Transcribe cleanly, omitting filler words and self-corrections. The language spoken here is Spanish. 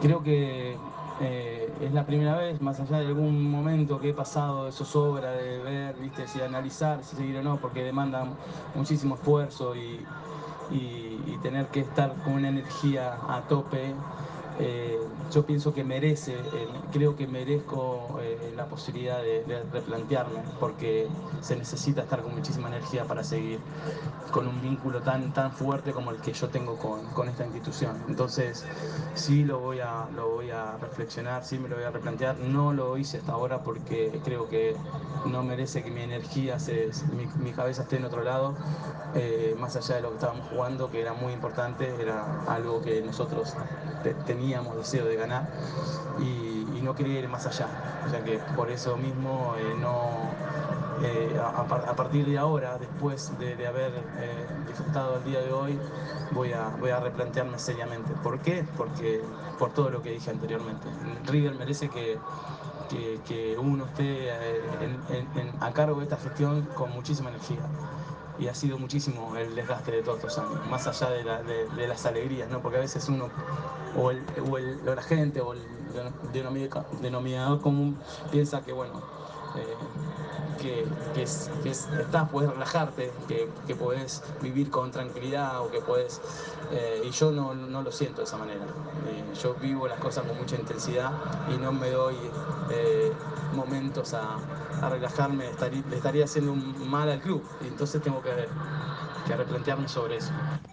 Creo que es la primera vez, más allá de algún momento que he pasado de zozobra, de ver, viste, si analizar, si seguir o no, porque demanda muchísimo esfuerzo y tener que estar con una energía a tope. eh, yo pienso que creo que merezco la posibilidad de replantearme, porque se necesita estar con muchísima energía para seguir con un vínculo tan fuerte como el que yo tengo con esta institución. Entonces, sí lo voy a reflexionar, sí me lo voy a replantear. No lo hice hasta ahora porque creo que no merece que mi energía, mi cabeza esté en otro lado, más allá de lo que estábamos jugando, que era muy importante, era algo que nosotros teníamos deseo de ganar y no quería ir más allá. O sea que por eso mismo no a partir de ahora, después de haber disfrutado el día de hoy, voy a replantearme seriamente. ¿Por qué? Porque por todo lo que dije anteriormente. River merece que uno esté a cargo de esta gestión con muchísima energía. Y ha sido muchísimo el desgaste de todos estos años, más allá de las alegrías, ¿no? Porque a veces uno, o la gente, o el denominador común, piensa que, bueno, eh, puedes relajarte, que puedes vivir con tranquilidad o que puedes... y yo no lo siento de esa manera. Yo vivo las cosas con mucha intensidad y no me doy momentos a relajarme, le estaría haciendo un mal al club y entonces tengo que replantearme sobre eso.